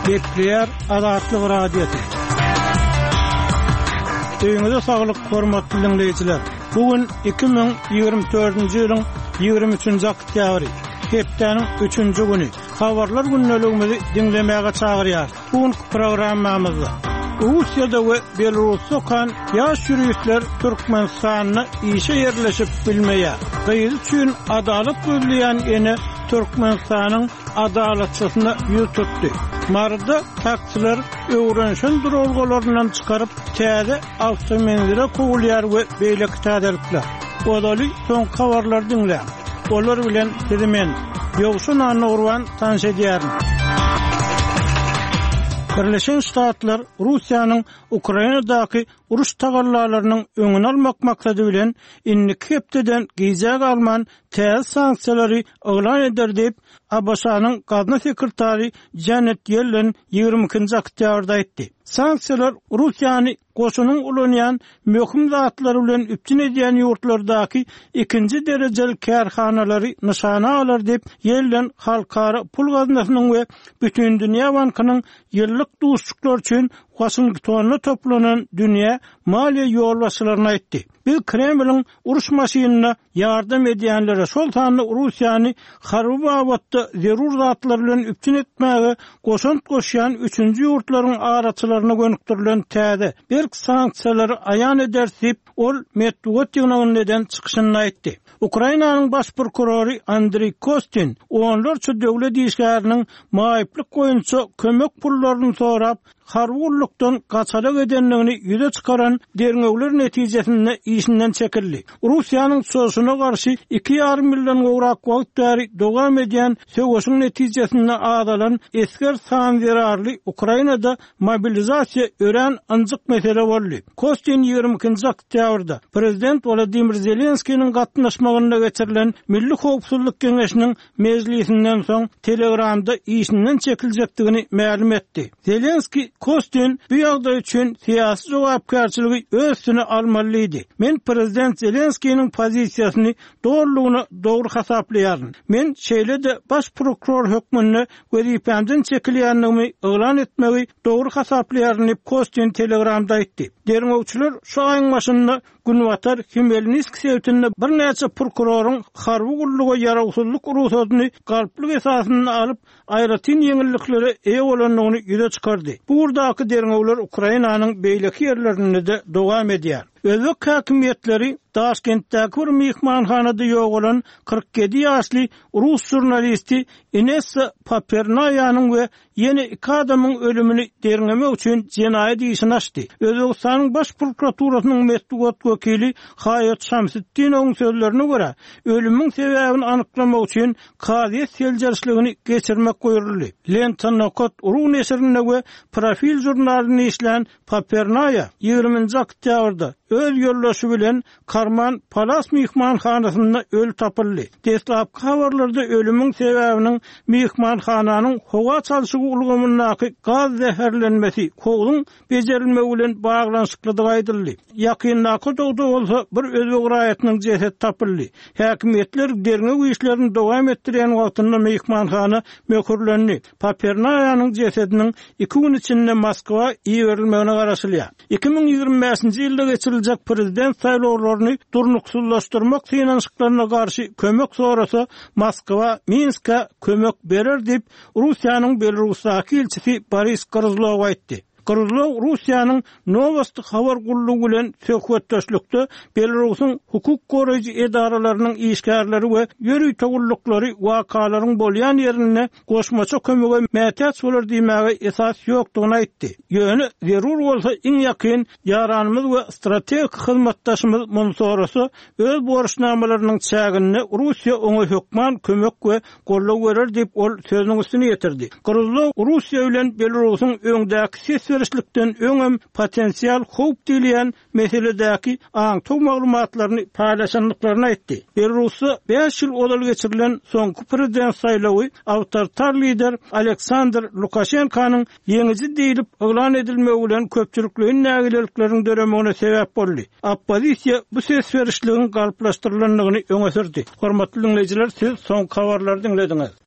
Nükleer Azatlyk Radiosu. Öňüňizde saglyk, hormatly dinleýijiler. Bugün 2024-nji ýylyň 23-nji oktýabry. Hepdeniň 3-nji güni. Habarlar günneligimizi dinlemäge çagyrýar. Bugünkü programmamyzda Russiýada we Belarusda kan ýaş ýürüýüşler Türkmenistanyna işe yerleşip bilmeýär. Gyýyl üçin adalet gözleýän ene Türkmenistanyň adaletçisyna ýüz tutdy. Marda taksiler öwrenşen durulgalaryndan çykaryp täze awtomobilleri kowulýar we beýleki täzelikler. Odaly soň habarlar dinleýär. Olar bilen men Ýowşun Anurwan tanış edýärim. Birleşen Ştatlar Russiýanyň Ukrainadaky uruş tagallarlarynyň öňüni almak maksady bilen innik hepdeden giýjak alman täze sanksiýalary elan eder diýip ABŞ-nyň Gazna sekretary Janet Yellen 22-nji oktýabrda aýtdy. Sanksiýalar Russiýany goşunyň ulanýan möhüm zatlary bilen üptin edýän ýurtlardaky ikinji derejeli kärhanalary nyşana alar diýip Yellen halkara pul gaznasynyň we bütün dünýä bankynyň ýyllyk duşçuklar üçin Washingtonda toplanan dünýä maliýe ýolbaşçylaryna aýtdy. Biz Kremliň uruş maşynyna ýardam edýänlere şol sanly Russiýany harby awatda zerur zatlar bilen üptin etmäge goşunt goşýan 3-nji ýurtlaryň araçylaryna gönükdirilen täze bir sanksiýalary aýan edersip ol Medvedew ýygynyňdan çykyşyny aýtdy. Ukrainanyň baş prokurory Andrey Kostin onlarça döwlet işgäriniň maýyplyk goýunça kömek pullaryny sorap harwurlukdan gaçarak edenligini ýüze çykaran derňegler netijesinde işinden çekildi. Russiýanyň sosuna garşy 2,5 million gowrak wagtary dowam edýän söwüşiň netijesinde adalan esker sanzerarly Ukrainada mobilizasiýa ören anjyk mesele boldy. Kostin 22-nji oktýabrda prezident Volodymyr Zelenskiýiň gatnaşmagyna geçirilen Milli Howpsuzlyk Keňeşiniň mejlisinden soň Telegramda işinden çekiljekdigini ma'lum etdi. Zelenski Kostin bu ýagdaý üçin syýasy jogapkärçiligi öz üstüne almalydy. Men prezident Zelenskiýiň pozisiýasyny dogrulygyna dogry hasaplaýaryn. Men şeýle-de baş prokuror hökmüne wezipemden çekilýänligimi elan etmegi dogry hasaplaýaryn diýip Kostin Telegramda aýtdy. Derňewçiler şu aýyň başynda Günwatar Hmelnitsk sewtinde bir näçe prokuroryň harby gulluga ýarawsuzlyk urusatyny galplyk esasyna alyp aýratyn ýeňillikleri eýe bolanlygyny ýüze çykardy. Burdaky derňewler Ukrainanyň beýleki ýerlerinde de dowam edýär. Özbek häkimetleri Taşkentdäki bir mehmanhanada ýok bolan 47 ýaşly rus jurnalisti Inessa Papernaýanyň we ýene 2 adamyň ölümini derňemek üçin jenaýat işini açdy. Özbekistanyň baş prokuraturasynyň Medvedew wekili Hayat Şamsyddinowyň sözlerine görä, ölümüň sebäbini anyklamak üçin kazy seljarçylygyny geçirmek goýuldy. Lenta Nokot Uru neşrine we Profil jurnalyny işlän Papernaýa 20-nji oktýabrda öz ýoldaşy bilen Karman Palas mehmanhanasynda öl tapyldy. Deslapky habarlarda ölümüň sebäbiniň mehmanhananyň howa çalşygy ulgamyndaky gaz zäherlenmesi, kowluň bejerilmegi bilen baglanyşyklydygy aýdyldy. Ýakyndaky dogda bolsa bir özbek raýatynyň jesedi tapyldy. Häkimetler derňek işlerini dowam etdirýän wagtynda mehmanhana möhürlendi. Papernaýanyň jesediniň 2 gün içinde Moskwa ýerilmegine garaşylýar. 2025-nji ýylda geçiriljek prezident saýlawlaryny durnuksuzlaşdyrmak synanyşyklaryna garşy kömek sorasa Moskwa Minska kömek berer diýip Russiýanyň Belarusdaky elçisi Boris Kruzlov aýtdy. Kruzlov Russiýanyň Novosti habar gullugy bilen söhbetdeşlikde Belarusyň hukuk goraýjy edaralarynyň işgärleri we ýörüý togullukları wakalaryň bolýan ýerine goşmaça kömege mätäç bolar diýmäge esas ýokdugyny aýtdy. Ýöne zerur bolsa iň ýakyn ýaranymyz we strategik hyzmatdaşymyz muny sorasa öz borçnamalarynyň çägini Russiýa oňa hökman kömek we gollaw berer diýip ol sözüniň üstüne ýetirdi. Kruzlov Russiýa bilen Belarusyň öňdäki verişlikden öňem potensial howp diýilen meseledäki aňto maglumatlaryny paýlaşanlyklaryny aýtdy. Belarusda 5 ýyl odaly geçirilen soňky prezident saýlawy awtoritar lider Aleksandr Lukashenkanyň ýeňiji diýilip elan edilmegi bilen köpçülikliň nägilelikleriniň döremegine sebäp boldy. Oppozisiýa bu ses verişligiň galplaşdyrylanlygyny öňe sürdi. Hormatly dinleýijiler, siz soňky habarlary dinlediňiz.